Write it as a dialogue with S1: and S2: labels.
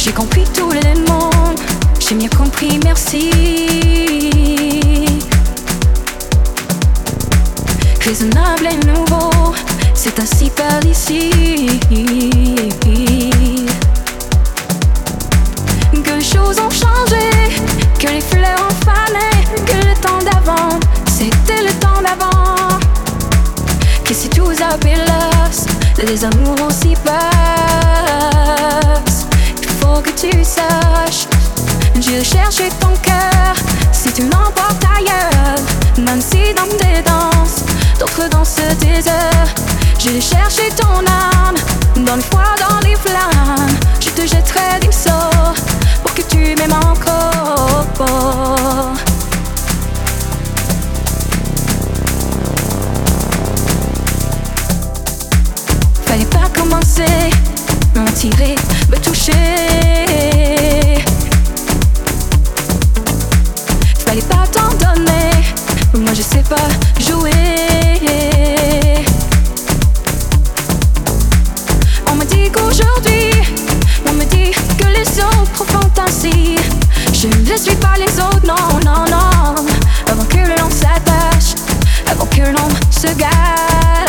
S1: J'ai compris tous les mots, j'ai mieux compris, merci. Raisonnable et nouveau, c'est ainsi par ici. Que les choses ont changé, que les fleurs ont fané, que le temps d'avant, c'était le temps d'avant. Que si tout appelasse, les amours aussi passent. Il faut que tu saches, j'ai cherché ton cœur, si tu l'emportes ailleurs. Même si dans tes danses, d'autres dansent tes heures. J'ai cherché ton âme, dans le froid, dans les flammes. Je te jetterai des sorts pour que tu m'aimes encore. Fallait pas commencer, m'attirer, me toucher. Fallait pas t'en donner, moi je sais pas jouer. On me dit qu'aujourd'hui, on me dit que les autres font ainsi. Je ne suis pas les autres, non, non, non. Avant que l'on s'attache, avant que l'on se gâche.